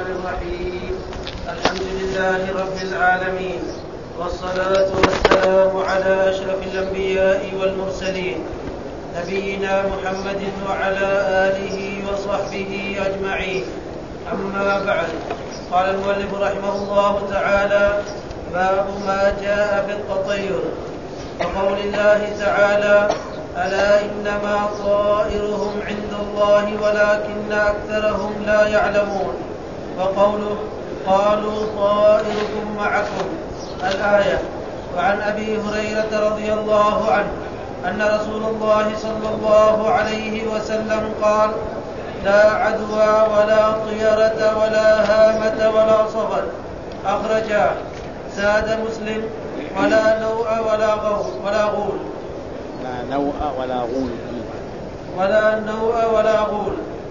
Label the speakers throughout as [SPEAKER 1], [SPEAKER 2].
[SPEAKER 1] الرحيم. الحمد لله رب العالمين، والصلاة والسلام على أشرف الأنبياء والمرسلين نبينا محمد وعلى آله وصحبه أجمعين. أما بعد، قال المؤلف رحمه الله تعالى: باب ما جاء في التطير. وقول الله تعالى: ألا إنما طائرهم عند الله ولكن أكثرهم لا يعلمون. وقوله: قالوا طائركم معكم، الآية. وعن أبي هريرة رضي الله عنه أن رسول الله صلى الله عليه وسلم قال: لا عدوى ولا طيرة ولا هامة ولا صفر. أخرجاه. زاد مسلم: ولا نوء ولا غول.
[SPEAKER 2] لا نوء ولا غول.
[SPEAKER 1] ولا نوء ولا غول.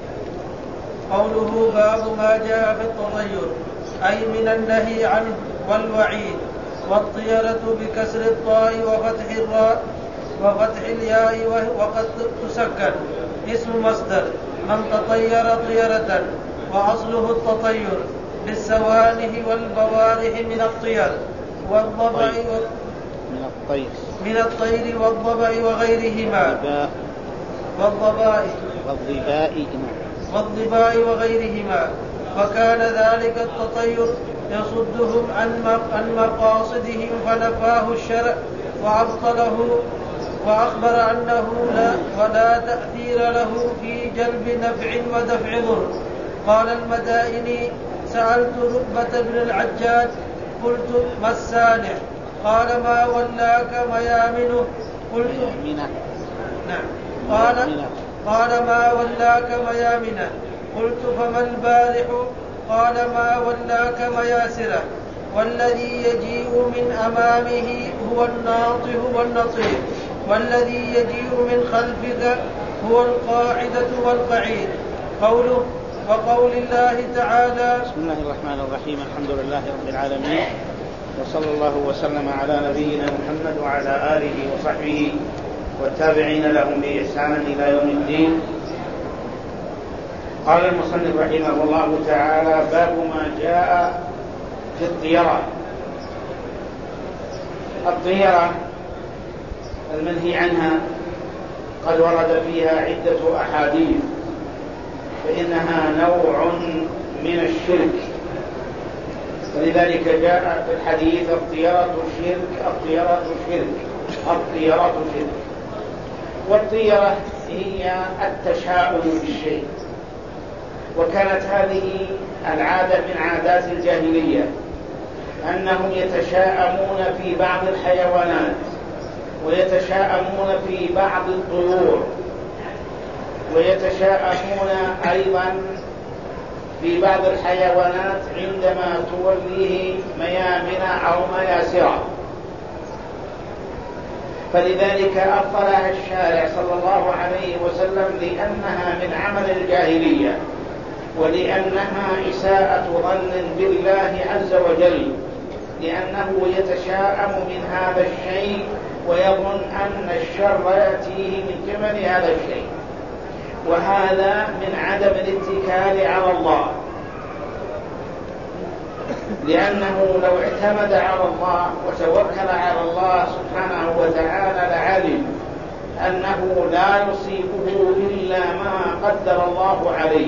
[SPEAKER 1] قوله: باب ما جاء في التطير، أي من النهي عنه والوعيد. والطيرة بكسر الطاء وفتح الراء وفتح الياء وقد تسكن، اسم مصدر من تطير طيرة، وأصله التطير بالسوانه والبوارح من الطير والضبع من الطير والضبع وغيرهما والضباء وغيرهما. فكان ذلك التطير يصدهم عن مقاصدهم، فنفاه الشرع وأبطله، وأخبر أنه ولا تأثير له في جلب نفع ودفع ضر. قال المدائني: سألت رتبة بن الحجاج قلت: ما السانع؟ قال: ما ولاك ميامنه. قلت: نعم. قال: ما ولاك ميامنه. قلت: فما البارح؟ قال: ما ولاك مياسره. والذي يجيء من أمامه هو الناطه والنطير، والذي يجيء من خلفك هو القاعدة والقعيد. قوله: وقول الله تعالى.
[SPEAKER 2] بسم الله الرحمن الرحيم. الحمد لله رب العالمين، وصلى الله وسلم على نبينا محمد وعلى آله وصحبه والتابعين لهم بإحسان إلى يوم الدين. قال المصنف رحمه الله تعالى: باب ما جاء في الطيرة. الطيرة المنهي عنها قد ورد فيها عدة أحاديث، فإنها نوع من الشرك، ولذلك جاء في الحديث: الطيرة شرك، الطيرة شرك، الطيرة شرك. والطيرة هي التشاؤم بالشيء، وكانت هذه العادة من عادات الجاهلية، أنهم يتشاءمون في بعض الحيوانات، ويتشاءمون في بعض الطيور، ويتشاءمون أيضا في بعض الحيوانات عندما توليه ميامن أو مياسرة. فلذلك أبطلها الشارع صلى الله عليه وسلم، لأنها من عمل الجاهلية، ولأنها إساءة ظن بالله عز وجل، لأنه يتشاءم من هذا الشيء ويظن أن الشر يأتيه من قبل هذا الشيء، وهذا من عدم الاتكال على الله، لأنه لو اعتمد على الله وتوكل على الله سبحانه وتعالى لعلم أنه لا يصيبه إلا ما قدر الله عليه.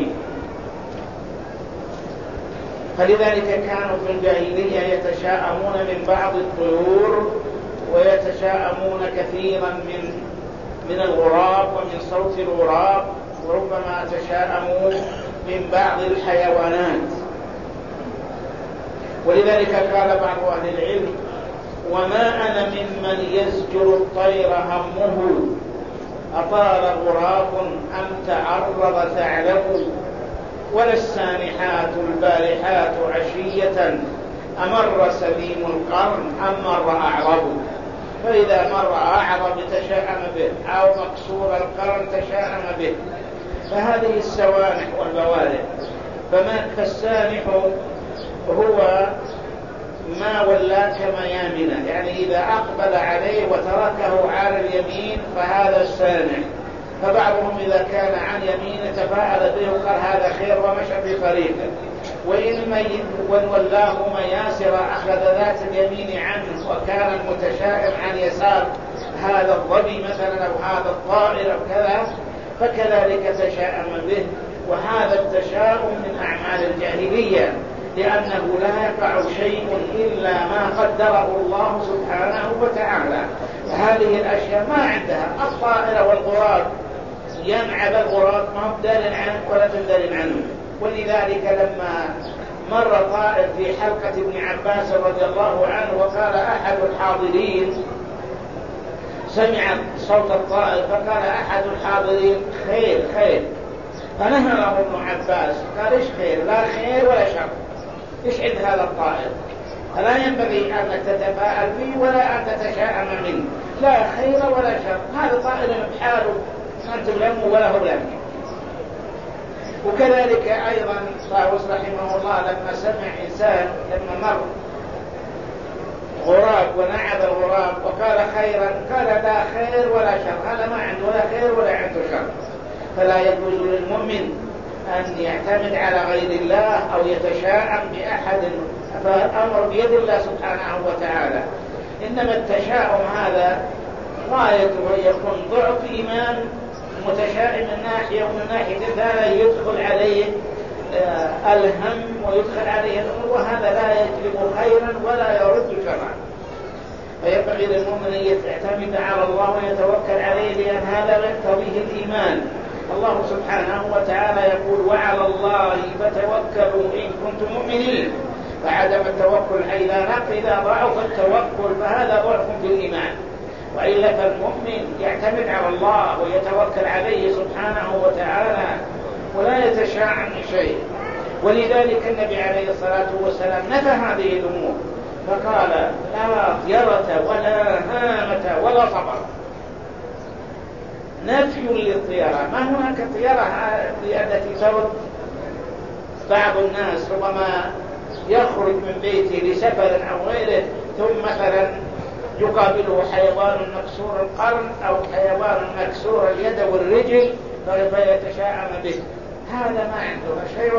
[SPEAKER 2] فلذلك كانوا في الجاهلية يتشاءمون من بعض الطيور، ويتشاءمون كثيرا من الغراب ومن صوت الغراب، وربما تشاءموا من بعض الحيوانات. ولذلك قال بعض أهل العلم: وما أنا ممن يزجر الطير همه، أطار غراب أم تعرض ثعلب، ولا السانحات البارحات عشية، أمر سليم القرن أم مر أعرب. فإذا مر أعرب تشاءم به، أو مكسور القرن تشاءم به. فهذه السوانح والبوارح. فالسانح هو ما ولاك ميامنه، يعني إذا أقبل عليه وتركه على اليمين فهذا السانح. فبعضهم إذا كان عن يمين تفاعل به وقال هذا خير ومشى في طريقه، وإن ولاه مياسر أخذ ذات اليمين عنه، وكان المتشائم عن يسار هذا الظبي مثلا أو هذا الطائر أو كذا، فكذلك تشاءم به. وهذا التشاؤم من أعمال الجاهلية، لأنه لا يقع شيء إلا ما قدره الله سبحانه وتعالى. هذه الأشياء ما عندها. الطائر والغراب ينعب الغراب ما هو دال عنه ولا تدل عنه. ولذلك لما مر طائر في حلقة ابن عباس رضي الله عنه وقال أحد الحاضرين، سمع صوت الطائر فقال أحد الحاضرين خير خير، فنهره ابن عباس قال إيش خير؟ لا خير ولا شر، إيش عند هذا الطائر؟ فلا ينبغي أن تتفاءل به ولا أن تتشائم منه، لا خير ولا شر، هذا طائر بحاله أنتم لم ولا هو لم. وكذلك أيضا طاووس رحمه الله لما سمع إنسان لما مر غراب ونعب الغراب وقال خيرا، قال لا خير ولا شر، هذا ما عنده لا خير ولا عنده شر. فلا يجوز للمؤمن أن يعتمد على غير الله أو يتشاءم بأحد، فالأمر بيد الله سبحانه وتعالى. إنما التشاؤم هذا غايته يكون ضعف إيمان متشائم من ناحية ومن ناحية ثانية يدخل عليه الهم ويدخل عليه الأمور، وهذا لا يجلب خيرا ولا يرد شرا. فينبغي للمؤمن أن يعتمد على الله ويتوكل عليه، لأن هذا يقتضيه الإيمان. الله سبحانه وتعالى يقول وعلى الله فتوكلوا إن كنتم مؤمنين. فعدم التوكل إذا ضعف التوكل فهذا ضعف في الإيمان. وإلا فالمؤمن يعتمد على الله ويتوكل عليه سبحانه وتعالى ولا يتشاءم شيء. ولذلك النبي عليه الصلاة والسلام نفى هذه الأمور فقال لا طيرة ولا هامة ولا صبر. نفي للطيرة، ما هناك طيرة التي ترد. بعض الناس ربما يخرج من بيته لسفر أو غيره ثم مثلا يقابله حيوان مكسور القرن أو حيوان مكسور اليد والرجل فيتشاءم به، هذا ما عنده شيء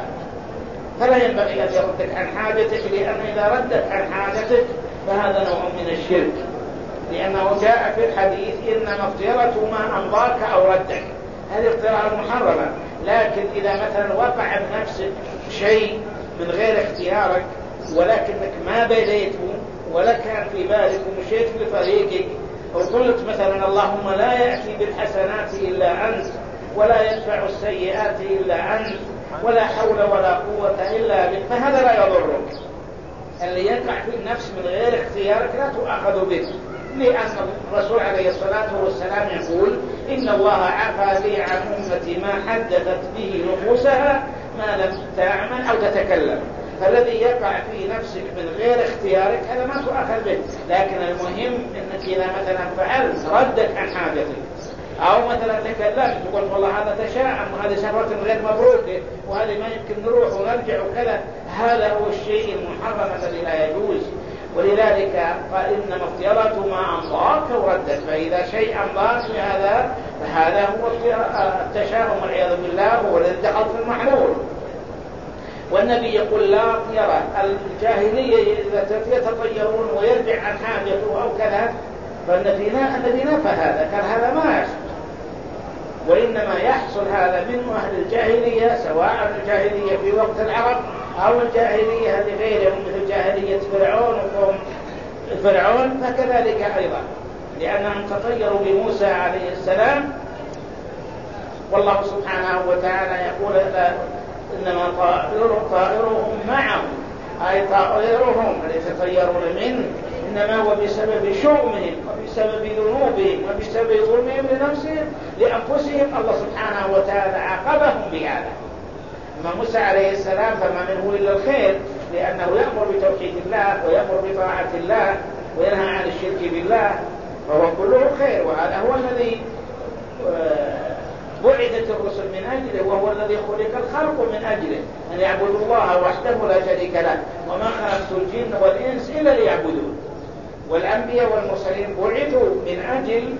[SPEAKER 2] فلا ينبغي أن يردك عن حاجتك، لأن إذا ردك عن حاجتك فهذا نوع من الشرك، لأنه جاء في الحديث إنما اختيرته ما أمضاك أو ردك، هذه اختيار محرمة. لكن إذا مثلا وقع بنفسك شيء من غير اختيارك ولكنك ما بديته ولا كان في بالك ومشيت بطريقك أو قلت مثلا اللهم لا يأتي بالحسنات إلا أنت ولا يدفع السيئات إلا أنت ولا حول ولا قوة إلا بك، فهذا لا يضرك. اللي يقع في النفس من غير اختيارك لا تؤخذ به، لأن الرسول عليه الصلاة والسلام يقول إن الله عفى لي عن أمتي ما حدثت به نفوسها ما لم تعمل أو تتكلم. فالذي يقع في نفسك من غير اختيارك هذا ما تؤخذ به، لكن المهم أنك إذا مثلا فعلت ردك عن حاجتك أو مثلا تكلمت وقلت والله هذا تشاءم وهذه سفرة غير مبروكة وهذه ما يمكن نروح ونرجع وكذا، هذا هو الشيء المحرم الذي لا يجوز. ولذلك قال إنما اختيارته ما أمضاك وردك، فإذا شيء أمضاك فهذا هو التشاؤم والعياذ بالله، هو الذي دخل في المحلول. والنبي يقول لا طيرة. الجاهلية إذا يتطيرون ويرجع عن حاجته أو كذا، فالذي نفى هذا كان هذا ما يحصل، وإنما يحصل هذا من أهل الجاهلية، سواء الجاهلية في وقت العرب أو الجاهلية لغيرهم مثل جاهلية فرعون وقوم فرعون، فكذلك أيضا لأنهم تطيروا بموسى عليه السلام. والله سبحانه وتعالى يقول إنما طائرهم معهم، أي طائرهم الذي يتطيرون منه إنما هو بسبب شؤمهم وبسبب ذنوبهم وبسبب ظلمهم لأنفسهم. الله سبحانه وتعالى عاقبهم بهذا. أما موسى عليه السلام فما منه إلا الخير، لأنه يأمر بتوحيد الله ويأمر بطاعة الله وينهى عن الشرك بالله، فهو كله خير. وهذا هو الذي بعثت الرسل من أجله، وهو الذي خلق الخلق من أجله، أن يعبدوا الله وحده لا شريك له، وما خلقت الجن والإنس إلا ليعبدون. والأنبياء والمرسلين بعثوا من أجل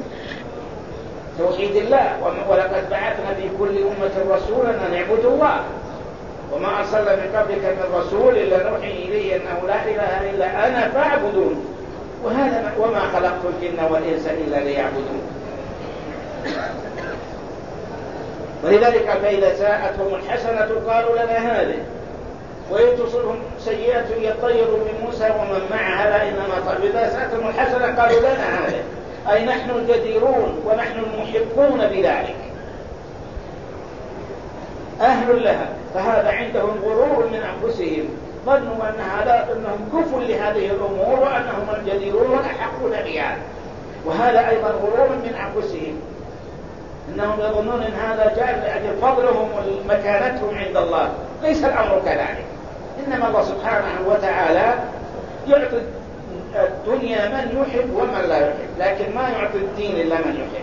[SPEAKER 2] توحيد الله، ولقد بعثنا في كل أمة رسولا أن يعبدوا الله. وما أرسلنا من قبلك من رسول إلا نوحي إليه أنه لا إله إلا أنا فاعبدون. وما خلقت الجن والإنس إلا ليعبدون. ولذلك فإذا ساءتهم الحسنة قالوا لنا هذه، وإن تصبهم سيئة يطيروا بموسى ومن معه هذا إنما إذا ساءتهم الحسنة قالوا لنا هذه، أي نحن الجديرون ونحن المحقون بذلك، أهل لها. فهذا عندهم غرور من أنفسهم، ظنوا أنهم كفوا لهذه الأمور وأنهم الجديرون والأحقون بها، وهذا أيضا غرور من أنفسهم، إنهم يظنون أن هذا جاء لأجل فضلهم ومكانتهم عند الله. ليس الأمر كذلك، إنما الله سبحانه وتعالى يعطي الدنيا من يحب ومن لا يحب، لكن ما يعطي الدين إلا من يحب.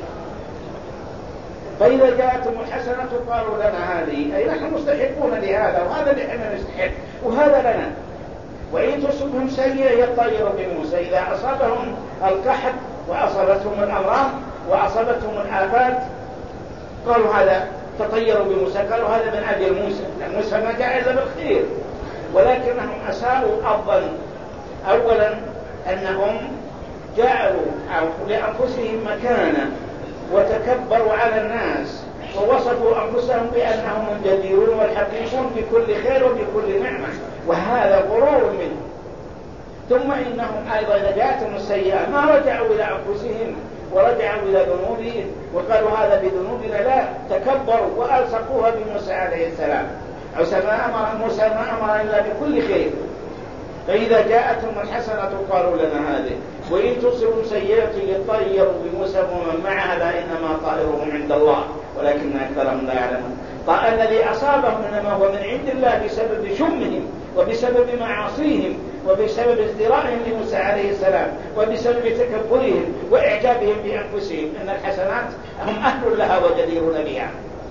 [SPEAKER 2] فإذا جاءتهم الحسنة قالوا لنا هذه، أي نحن مستحقون لهذا، وهذا اللي احنا نستحق وهذا لنا. وإن تصبهم سيئة يطيروا بموسى، إذا أصابهم القحط وأصابتهم الأمراض وأصابتهم الآفات قالوا هذا، تطيروا بموسى، قالوا هذا من أجل موسى، لأن موسى ما جاء إلا بالخير. ولكنهم أساءوا الظن. أولا أنهم جعلوا لأنفسهم مكانة وتكبروا على الناس ووصفوا أنفسهم بأنهم الجديرون والحقيقون بكل خير وبكل نعمة، وهذا غرور منهم. ثم إنهم أيضا إذا جاءتهم السيئة ما رجعوا إلى أنفسهم ورجعوا إلى ذنوبهم وقالوا هذا بذنوبنا، لا، تكبروا وألصقوها بموسى عليه السلام. موسى ما أمر إلا بكل خير. فإذا جاءتهم الحسنة قالوا لنا هذه، وإن تصبهم سيئة يطيروا بموسى ومن معه لا إنما طائرهم عند الله ولكن أكثرهم لا يعلمون. الذي أصابهم إنما هو من عند الله بسبب شمهم وبسبب معاصيهم وبسبب ازدرائهم لموسى عليه السلام وبسبب تكبرهم وإعجابهم بأنفسهم، إن الحسنات هم أهل لها وجديرون بها.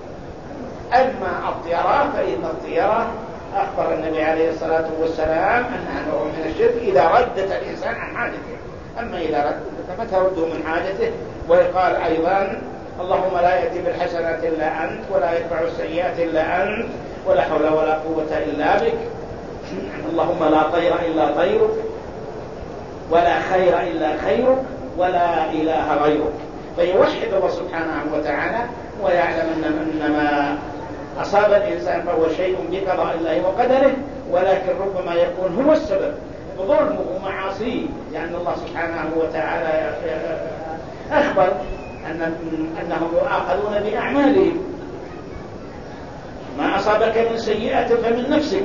[SPEAKER 2] أما الطيرة فإن الطيرة أخبر النبي عليه الصلاة والسلام أنها نوع من الشرك إذا ردت الإنسان عن حاجته. أما إذا ردت فترده من حاجته. ويقال أيضا اللهم لا يأتي بالحسنات إلا أنت ولا يدفع السيئات إلا أنت ولا حول ولا قوة إلا بك. اللهم لا طير إلا طيرك ولا خير إلا خيرك ولا إله غيرك. فيوحد الله سبحانه وتعالى ويعلم أن ما أصاب الإنسان فهو شيء بقضاء الله وقدره، ولكن ربما يكون هو السبب بظلمه ومعاصيه، لأن الله سبحانه وتعالى أخبر أنهم يؤاخذون بأعمالهم. ما أصابك من سيئة فمن نفسك،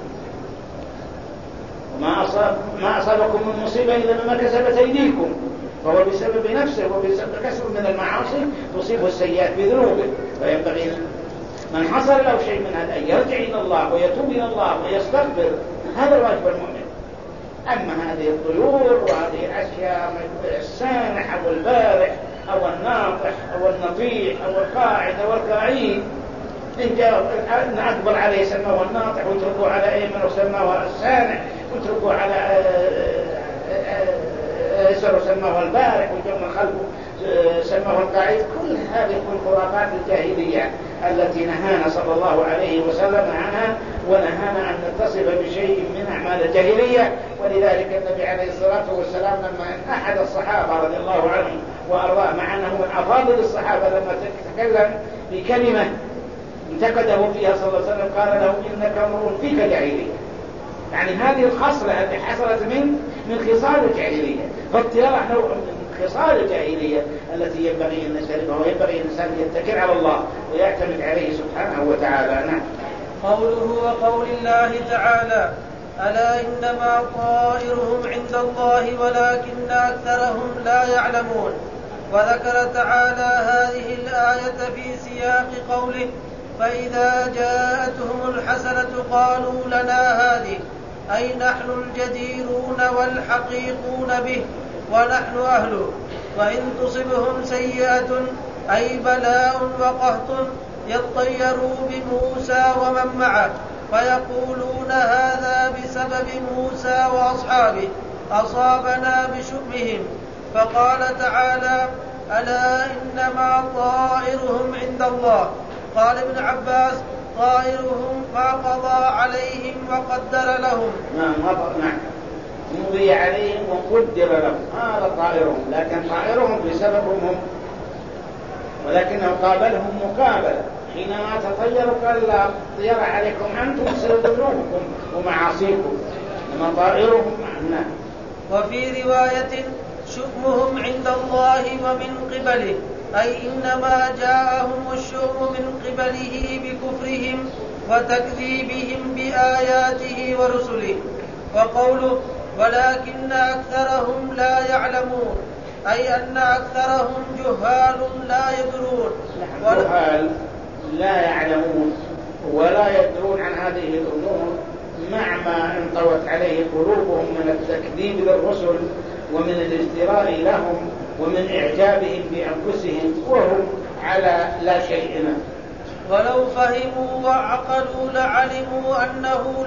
[SPEAKER 2] وما أصابكم من مصيبة إلا بما كسبت أيديكم، فهو بسبب نفسه وبسبب كسب من المعاصي تصيبه السيئات بذنوبه. وينبغي من حصل له شيء من هذا أن يرجع إلى الله ويتوب إلى الله ويستغفر، هذا واجب المؤمن. أما هذه الطيور وهذه الأشياء السانح أو البارح أو الناطح أو النطيح أو القاعد أو القاعيد، إن أكبر عليه سماه الناطح وتركوا على أيمن وسماه السانح وتركوا على يسر وسماه البارح وجمع خلفه سماه القاعد. كل هذه الخرافات الجاهلية التي نهانا صلى الله عليه وسلم عنها، ونهانا أن نتصف بشيء من أعمال الجاهلية. ولذلك النبي عليه الصلاة والسلام لما أحد الصحابة رضي الله عنهم وأرضاه، مع أنه من أفاضل الصحابة، لما تكلم بكلمة انتقده فيها صلى الله عليه وسلم قال له إنك امرؤ فيك جاهلية. يعني هذه الخصلة التي حصلت من خصال الجاهلية، فالطيرة نوع من خصال الجاهلية التي ينبغي أن نجتنبها، وينبغي الإنسان يتكل على الله ويعتمد عليه سبحانه وتعالى. نعم.
[SPEAKER 1] قوله وقول الله تعالى ألا إنما طائرهم عند الله ولكن أكثرهم لا يعلمون. وذكر تعالى هذه الآية في سياق قوله فإذا جاءتهم الحسنة قالوا لنا هذه، أي نحن الجديرون والحقيقون به ونحن أهله. وإن تصبهم سيئة أي بلاء وقهط يطيروا بموسى ومن معه فيقولون هذا بسبب موسى وأصحابه أصابنا بشؤمهم. فقال تعالى ألا إنما طائرهم عند الله. قال ابن عباس طائرهم ما قضى عليهم وقدر لهم.
[SPEAKER 2] نعم مضي عليهم وقدر لهم، هذا طائرهم، لكن طائرهم بسببهم هم، ولكنه قابلهم مقابلة حينما تطيروا قال لا طير عليكم أنتم بسبب ذنوبكم ومعاصيكم، إنما طائرهم معنا.
[SPEAKER 1] وفي رواية شؤمهم عند الله ومن قبله، أي إنما جاءهم الشؤم من قبله بكفرهم وتكذيبهم بآياته ورسله. وقوله ولكن أكثرهم لا يعلمون، أي أن أكثرهم جهال لا يدرون.
[SPEAKER 2] جهال لا يعلمون ولا يدرون عن هذه الأمور، مع ما انطوت عليه قلوبهم من التكذيب للرسل ومن الازدراء لهم ومن إعجابهم بأنفسهم وهم على لا شيء.
[SPEAKER 1] ولو فهموا وعقلوا لعلموا أنه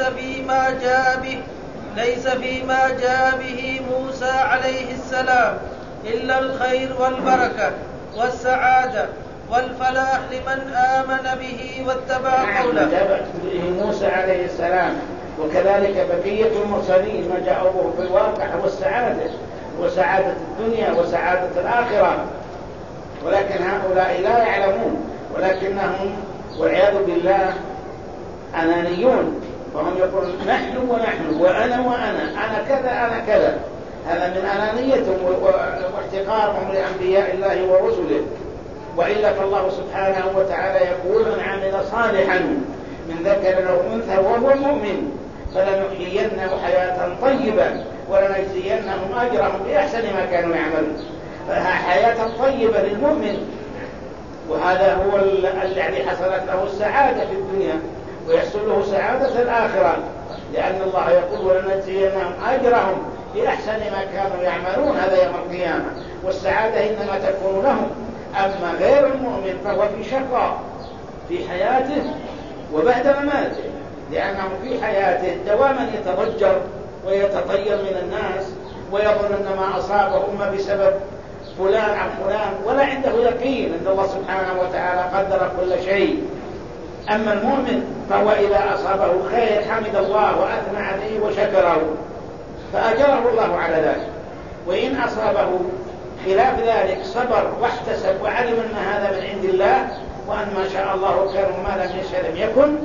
[SPEAKER 1] ليس فيما جاء به موسى عليه السلام إلا الخير والبركة والسعادة والفلاح لمن آمن به واتبع قوله.
[SPEAKER 2] جاء به موسى عليه السلام وكذلك بقية المرسلين ما جاءوا به في الواقع هو السعادة وسعادة الدنيا وسعادة الآخرة، ولكن هؤلاء لا يعلمون، ولكنهم والعياذ بالله أنانيون، فهم يقولون نحن ونحن وأنا أنا كذا أنا كذا. هذا من أنانيتهم واحتقارهم لأنبياء الله ورسله. وإلا فالله سبحانه وتعالى يقول من عمل صالحا من ذكر أو أنثى وهو مؤمن فلنحيينه حياة طيبة ولنجزينهم أجرهم بأحسن ما كانوا يعملون. فحياة طيبة للمؤمن، وهذا هو الذي حصلت له السعادة في الدنيا ويحصل له سعادة الآخرة، لأن الله يقول ولنجزينهم أجرهم بأحسن ما كانوا يعملون، هذا يوم القيامة، والسعادة إنما تكون لهم. أما غير المؤمن فهو في شقاء في حياته وبعد مماته، لأنه في حياته دواما يتضجر ويتطير من الناس ويظن أن ما أصابه بسبب فلان عن فلان، ولا عنده يقين أن الله سبحانه وتعالى قدر كل شيء. أما المؤمن فهو إذا أصابه خير حمد الله وأثنى عليه وشكره فأجره الله على ذلك، وإن أصابه خلاف ذلك صبر واحتسب وعلم أن هذا من عند الله وأن ما شاء الله خير ما لم يشاء لم يكن،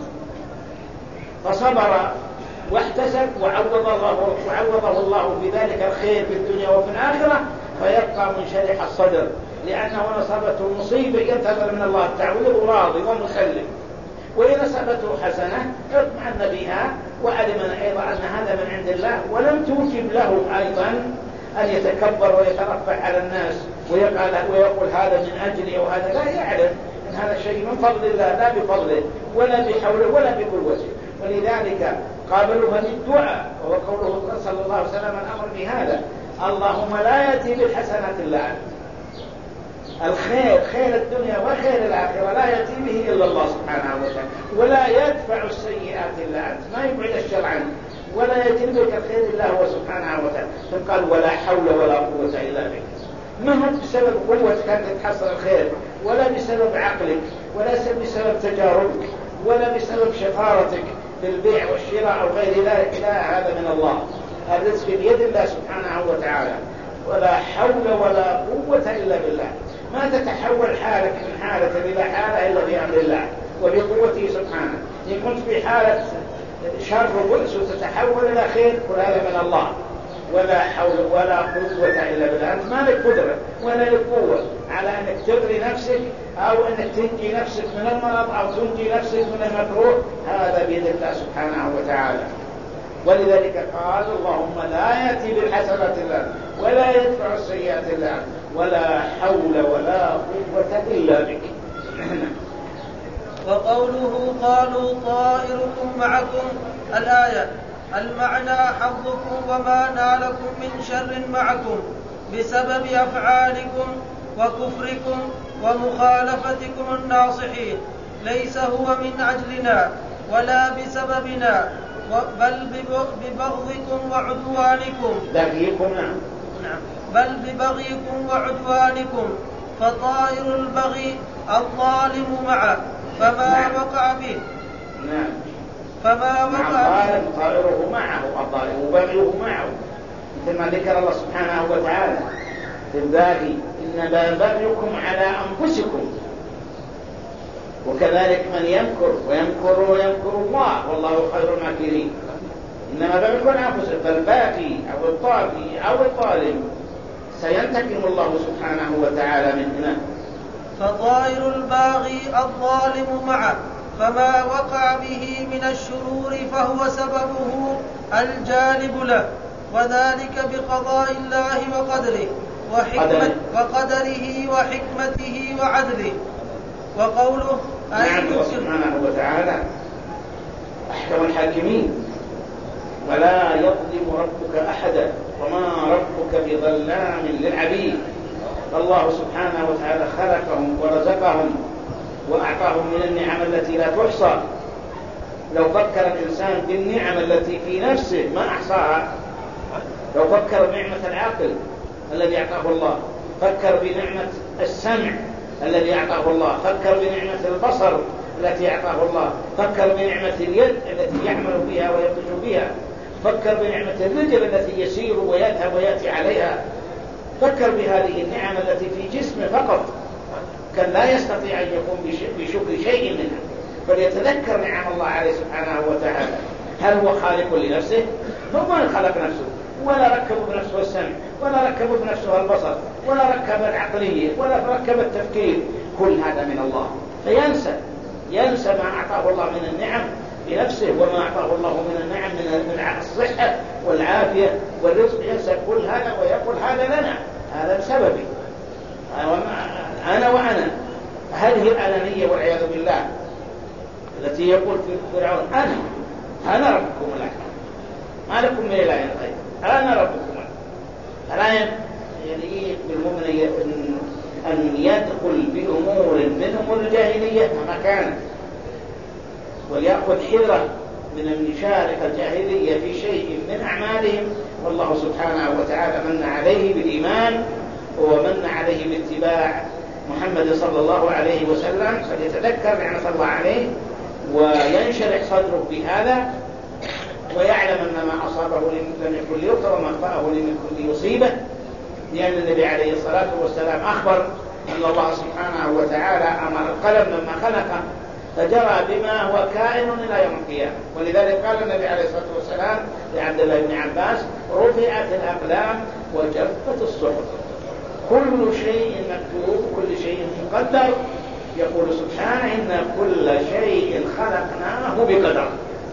[SPEAKER 2] فصبر واحتسب وعوضه الله بذلك الخير في الدنيا وفي الآخرة، فيبقى منشرح الصدر لأنه نصبته مصيبة ينتظر من الله التعويض راضي ومسلم. وإن أصابته حسنة اطمأن بها وعلم أيضا أن هذا من عند الله، ولم توجب له أيضا أن يتكبر ويترفع على الناس ويقول هذا من أجلي وهذا لا، يعلم أن هذا شيء من فضل الله لا بفضله ولا بحوله ولا بقوته. ولذلك قابلوها بالدعاء، وهو قوله صلى الله عليه وسلم الأمر بهذا: اللهم لا يأتي بالحسنات إلا أنت. الخير خير الدنيا وخير الآخرة لا يأتي به إلا الله سبحانه وتعالى، ولا يدفع السيئات إلا أنت، ما يبعد الشر عنه ولا يجلبك الخير إلا هو سبحانه وتعالى. فقال ولا حول ولا قوة إلا بك. ما هو بسبب قوتك أن تحصل الخير، ولا بسبب عقلك، ولا بسبب تجاربك، ولا بسبب شطارتك في البيع والشراء أو غير ذلك، لا، هذا من الله، الرزق بيد الله سبحانه وتعالى. ولا حول ولا قوة إلا بالله. ما تتحول حالك من حالة إلى حالة إلا بأمر الله وبقوته سبحانه. إن كنت في حالة شر وبؤس وتتحول إلى خير كل هذا من الله. ولا حول ولا قوة إلا بالله. أنت ما لك قدرة ولا لك قوة على أنك تغري نفسك أو أنك تنجي نفسك من المرض أو تنجي نفسك من المكروه، هذا بيد الله سبحانه وتعالى. ولذلك قال اللهم لا يأتي بالحسنات إلا أنت ولا يدفع السيئات إلا أنت ولا حول ولا قوة إلا بك.
[SPEAKER 1] وقوله قالوا طائركم معكم، الآية المعنى حظكم وما نالكم من شر معكم بسبب أفعالكم وكفركم ومخالفتكم الناصحين، ليس هو من أجلنا ولا بسببنا بل ببغضكم وعدوانكم بل ببغيكم وعدوانكم. فطائر البغي الظالم معه، فما وقع به.
[SPEAKER 2] نعم.
[SPEAKER 1] فما وقع
[SPEAKER 2] به طائره معه، الطائر وبغيه معه، مثل ما ذكر الله سبحانه وتعالى في الباقي: إنما بغيكم على أنفسكم. وكذلك من يمكر ويمكر الله والله خير الماكرين. إنما بغيكم على أنفسكم، فالباقي أو الطاغي أو الظالم سينتقم الله سبحانه وتعالى منه.
[SPEAKER 1] فطائر الباغي الظالم معه، فما وقع به من الشرور فهو سببه الجالب له، وذلك بقضاء الله وقدره وحكمته وعدله. وقوله
[SPEAKER 2] الله سبحانه وتعالى أحكم الحاكمين: ولا يظلم ربك أحدا وما ربك بظلام للعبيد. الله سبحانه وتعالى خلقهم ورزقهم وأعطاهم من النعم التي لا تحصى. لو فكر الإنسان بالنعم التي في نفسه ما أحصاها. لو فكر بنعمة العقل الذي أعطاه الله، فكر بنعمة السمع الذي أعطاه الله، فكر بنعمة البصر التي أعطاه الله، فكر بنعمة اليد التي يعمل بها ويبطش بها، فكر بنعمة الرجل التي يسير ويذهب ويأتي عليها، فكر بهذه النعم التي في جسمه فقط، كان لا يستطيع أن يقوم بشكر شيء منها. فليتذكر نعم الله عليه سبحانه وتعالى. هل هو خالق لنفسه؟ هو من خلق نفسه، ولا ركب بنفسه السمع، ولا ركب بنفسه البصر، ولا ركب العقلية، ولا ركب التفكير. كل هذا من الله، فينسى ما أعطاه الله من النعم بنفسه، وما أعطاه الله من النعم من الصحة والعافية والرزق. ينسى كل هذا ويقول هذا لنا، هذا بسببي أنا وأنا. هذه الأنانية والعياذ بالله التي يقول في فرعون: أنا ربكم الأعلى، ما لكم من إله غيري، أنا ربكم. فلا يليق بالمؤمن أن يدخل بأمور منهم الجاهلية ما كانت، وليأخذ حذره من أن يشارك الجاهلية في شيء من أعمالهم. والله سبحانه وتعالى من عليه بالإيمان ومن عليه باتباع محمد صلى الله عليه وسلم، فليتذكر نعمة الله عليه وينشرح صدره بهذا، ويعلم أن ما أصابه لم يكن ليخطئ وما أخطأه لم يكن ليصيبه، لأن النبي عليه الصلاة والسلام أخبر أن الله سبحانه وتعالى أمر القلم لما خلقه فجرى بما هو كائن إلى يوم القيامة. ولذلك قال النبي عليه الصلاة والسلام لعبد الله بن عباس: رفعت الأقلام وجفت الصحف. كل شيء مكتوب، كل شيء مقدر. يقول سبحانه: إن كل شيء خلقناه بقدر.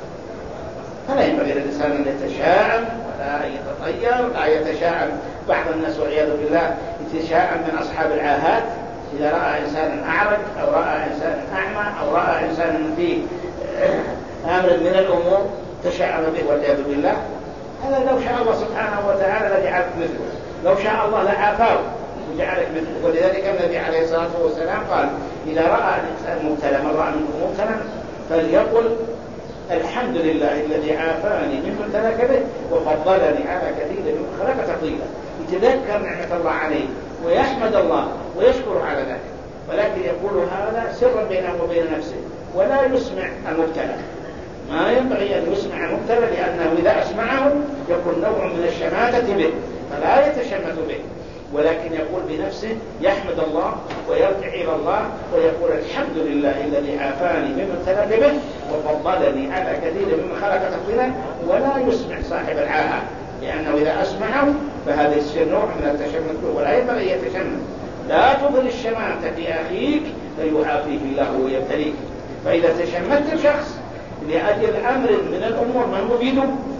[SPEAKER 2] فلا ينبغي للإنسان أن يتشاءم ولا يتطير، لا يتشاءم. بعض الناس والعياذ بالله يتشاءم من أصحاب العاهات، إذا رأى إنسان أعرج أو رأى إنسان أعمى أو رأى إنسان في أمر من الأمور تشاءم به والعياذ بالله. هذا لو شاء الله سبحانه وتعالى لجعلك مثله، لو شاء الله لعافاه وجعلك مثله. ولذلك النبي عليه الصلاة والسلام قال: إذا رأى الإنسان مبتلى، من رأى منكم مبتلى فليقل: الحمد لله الذي عافاني ممن ابتلاك به وفضلني على كثير ممن خلق تفضيلا. يتذكر نعمة الله عليه ويحمد الله ويشكر على ذلك، ولكن يقول هذا سرا بينه وبين نفسه ولا يسمع المبتلى. ما ينبغي أن يسمع المبتلى، لأنه إذا أسمعه يكون نوع من الشماتة به، فلا يتشمت به، ولكن يقول بنفسه يحمد الله ويرجع إلى الله ويقول: الحمد لله الذي عافاني ممن ابتلاك به وفضلني على كثير ممن خلق تفضيلا. ولا يسمع صاحب العاهة، لأنه إذا أسمعه فهذا يصير نوع من التشمت به، ولا ينبغي يتشمت. لا تظهر الشماتة في أخيك فيعافيه الله ويبتليك. فإذا تشمت شخص لأجل أمر من الأمور من مفيده،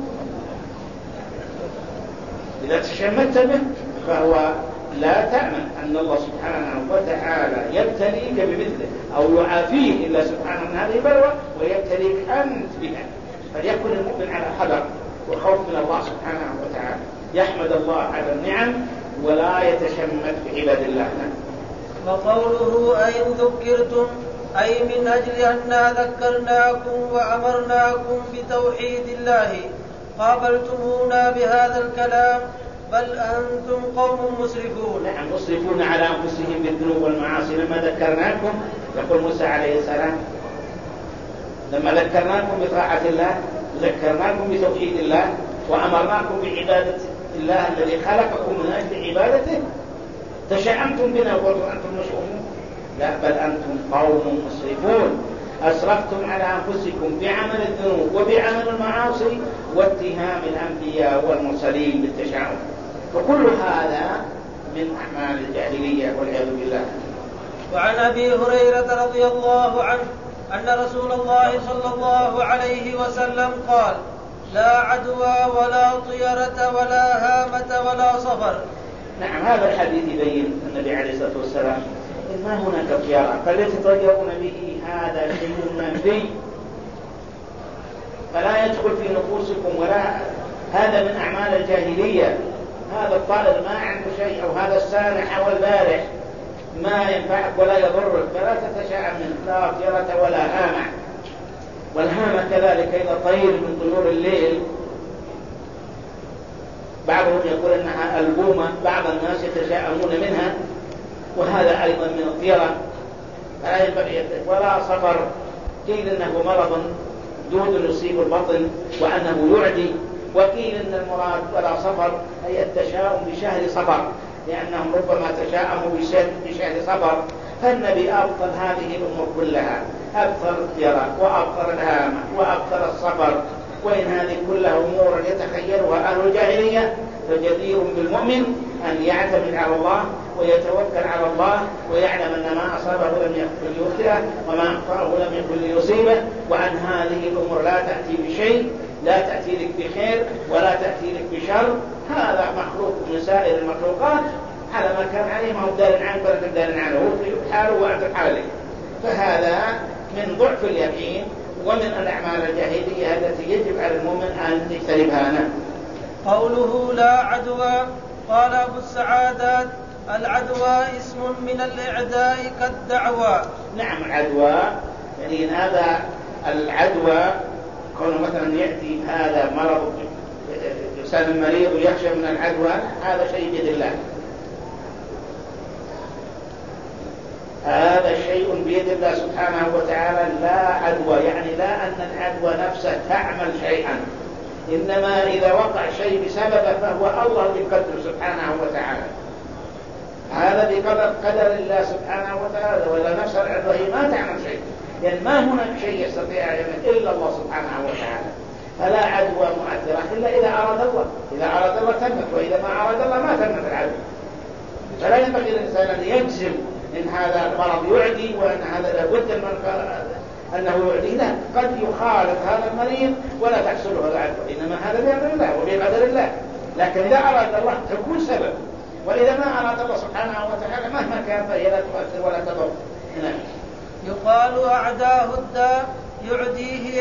[SPEAKER 2] إذا تشمت به فهو لا تأمن أن الله سبحانه وتعالى يبتليك بمثله أو يعافيه إلا سبحانه من هذه البلوى ويبتليك أنت بها. فليكن المؤمن على حذر وخوف من الله سبحانه وتعالى، يحمد الله على النعم ولا يتشمت بعباد الله.
[SPEAKER 1] وقوله: أي ذكرتم، أي من أجل أننا ذكرناكم وأمرناكم بتوحيد الله قابلتمونا بهذا الكلام، بل أنتم قوم مسرفون.
[SPEAKER 2] نعم، مسرفون على أنفسهم بالذنوب والمعاصي. لما ذكرناكم، يقول موسى عليه السلام: لما ذكرناكم بطاعة الله ذكرناكم بتوحيد الله وأمرناكم بعبادة الله الذي خلقكم من أجل عبادته تشأمتم بنا وقلتم أنتم مشؤومون. لا، بل أنتم قوم مسرفون أسرفتم على أنفسكم بعمل الذنوب وبعمل المعاصي واتهام الأنبياء والمرسلين بالتشاؤم. فكل هذا من أعمال الجاهلية والعياذ بالله.
[SPEAKER 1] وعن أبي هريرة رضي الله عنه أن رسول الله صلى الله عليه وسلم قال: لا عدوى ولا طيرة ولا هامة ولا صفر.
[SPEAKER 2] نعم، هذا الحديث يبين النبي عليه الصلاة والسلام إن ما هناك طيرة، فالذي تطيرون به هذا شيء منفي فلا يدخل في نفوسكم، ولا هذا من أعمال الجاهلية. هذا الطائر ما عنده شيء، أو هذا السانح أو البارح ما ينفعك ولا يضرك، فلا تتشاءم منه، لا طيرة ولا هامة. والهامة كذلك إذا طير من طيور الليل، بعضهم يقول إنها البومة، بعض الناس يتشاءمون منها، وهذا أيضا من الطيرة فلا ينبغي. ولا صفر، قيل إنه مرض دود يصيب البطن وأنه يعدي، وقيل إن المراد ولا صفر أي التشاؤم بشهر صفر، لأنهم ربما تشاءموا بشهر صفر. فالنبي أبطل هذه الأمور كلها، أبطل الطيرة وأبطل الهامة وأبطل الصفر. وإن هذه كلها أمور يتخيلها أهل الجاهلية، فجدير بالمؤمن أن يعتمد على الله ويتوكل على الله ويعلم أن ما أصابه لم يكن ليخطئه وما أخطأه لم يكن ليصيبه، وأن هذه الأمور لا تأتي بشيء، لا تأتي لك بخير ولا تأتي لك بشر. هذا مخلوق من سائر المخلوقات على ما كان عليه، ما هو دار عنك ولا تدار عنه، هو في حاله وأنت في حالك. فهذا من ضعف اليقين ومن الأعمال الجاهلية التي يجب على المؤمن أن يجتنبها.
[SPEAKER 1] قوله لا عدوى، قال أبو السعادات: العدوى اسم من الإعداء كالدعوى.
[SPEAKER 2] نعم، العدوى يعني هذا العدوى كونه مثلا يأتي هذا مرض الإنسان المريض ويخشى من العدوى، هذا شيء بيد الله، هذا شيء بيد الله سبحانه وتعالى. لا عدوى يعني لا أن العدوى نفسها تعمل شيئا، إنما إذا وقع شيء بسببه فهو الله يقدر سبحانه وتعالى. هذا بقدر الله سبحانه وتعالى، ولا نفس العدوى هي ما تعمل شيء، لأن ما هناك شيء يستطيع يعمل إلا الله سبحانه وتعالى. فلا عدوى مؤثرة إلا إذا أراد الله، إذا أراد الله تمت، وإذا ما أراد الله ما تمت العدوى. فلا ينبغي للإنسان أن يجزم إن هذا المرض يعدي وأن هذا لابد أنه يعدي. لا، قد يخالط هذا المريض ولا تحصله العدوى، إنما هذا بأمر الله وبقدر الله. لكن إذا أراد الله تكون سبب، وإذا ما أراد الله سبحانه وتعالى مهما كان فهي لا تؤثر ولا تضر.
[SPEAKER 1] يقال أعداه الداء يعديه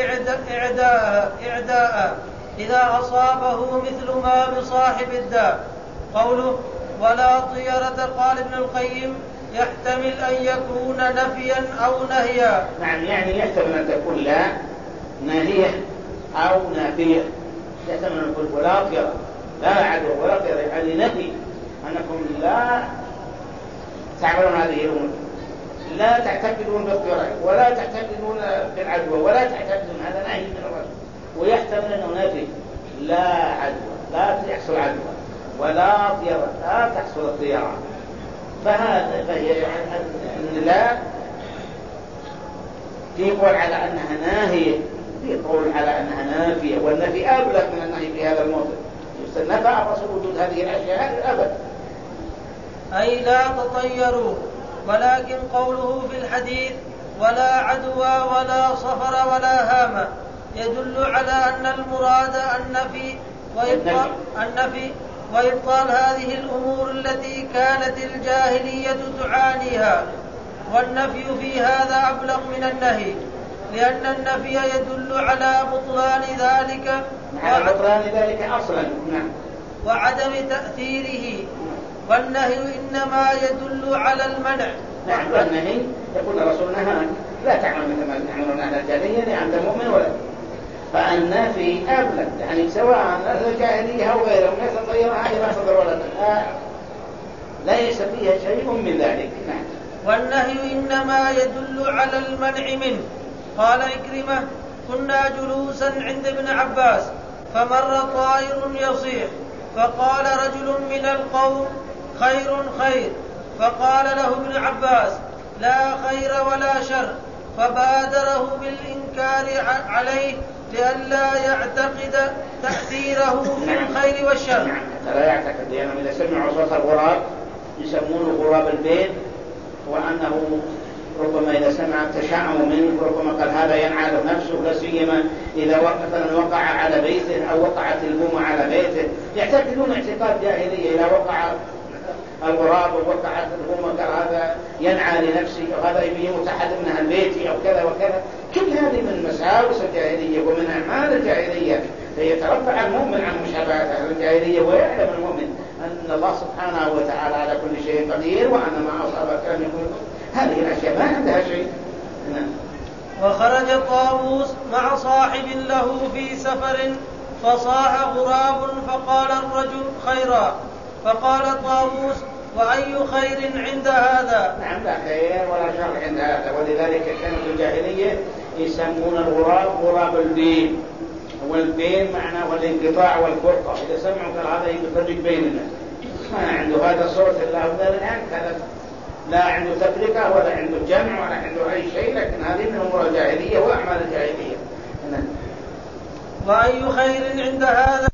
[SPEAKER 1] إعداء إذا أصابه مثل ما بصاحب الداء. قوله ولا طيرة، قال ابن القيم: يحتمل أن يكون نفيا أو نهيا.
[SPEAKER 2] نعم، يعني يحتمل أن تكون لا نهية أو نافية. يحتمل أن يكون ولا طيرة، لا عدوى ولا طيرة، يعني نفي أنكم لا تعملون هذه الأمور، لا تعتقدون بالطيرة ولا تعتقدون بالعدوى ولا تعتقدون، هذا نهي من الرجل. ويحتمل أنه نفي، لا عدوى، لا تحصل عدوى، ولا طيرة، لا تحصل الطيرة. فهي أن لا في قول على أنها ناهية، في قول على أنها نافية، والنفي أبلغ من النهي في هذا الموضع. نفى الرسول وجود هذه الأشياء أبدا.
[SPEAKER 1] أي لا تطيروا. ولكن قوله في الحديث ولا عدوى ولا صفر ولا هامة يدل على أن المراد النفي وإبطال هذه الأمور التي كانت الجاهلية تعانيها. والنفي في هذا أبلغ من النهي، لأن النفي يدل على بطلان ذلك
[SPEAKER 2] أصلا
[SPEAKER 1] وعدم تأثيره، والنهي إنما يدل على المنع.
[SPEAKER 2] نعم، والنهي يقول الرسول نهاك لا تعمل مثل ما تعملون أهل الجاهلية لأنت مؤمن ولا. فالنفي أبلغ، يعني سواء أهل الجاهلية أو غيرهم يتطيرها إلى صدر ولد، ليس فيها شيء من ذلك. نعم.
[SPEAKER 1] والنهي إنما يدل على المنع منه، قال عكرمة: كنا جلوسا عند ابن عباس فمر طائر يصيح، فقال رجل من القوم: خير خير. فقال له ابن عباس: لا خير ولا شر، فبادره بالإنكار عليه لئلا يعتقد تأثيره في الخير والشر.
[SPEAKER 2] لا يعتقد، لأنهم إذا سمعوا صوت الغراب يسمونه غراب البيت، وأنه ربما إذا سمع التشاؤم منه ربما قال هذا ينعل نفسه، لا سيما إذا وقع على بيته أو وقعت البومة على بيته، يعتقدون اعتقاد جاهلية. إذا وقع الغراب ووقعت البومة قال هذا ينعى لنفسه، أو هذا يموت أحد من أهل بيتي، أو كذا وكذا. كل هذه من مساوس الجاهلية ومن أعمال الجاهلية، فيترفع المؤمن عن مشابهة أهل الجاهلية، ويعلم المؤمن أن الله سبحانه وتعالى على كل شيء قدير، وأن ما أصابك لم يكن. هذه الأشياء ما عندها شيء.
[SPEAKER 1] وخرج طاووس مع صاحب له في سفر، فصاح غراب، فقال الرجل: خيرا. فقال طاووس: وأي خير عند هذا؟
[SPEAKER 2] نعم، لا خير ولا شر عند هذا. ولذلك كانوا في الجاهلية يسمون الغراب غراب البين، والبين معناه الانقطاع والفرقة. إذا سمعوا قال هذا يفرق بيننا، ما عنده هذا صوت الله وذا الآن كذا، لا عنده تفرقة ولا عنده جمع ولا عنده أي شيء. لكن هذه من أمور الجاهلية وأعمال الجاهلية.
[SPEAKER 1] وأي خير عند هذا؟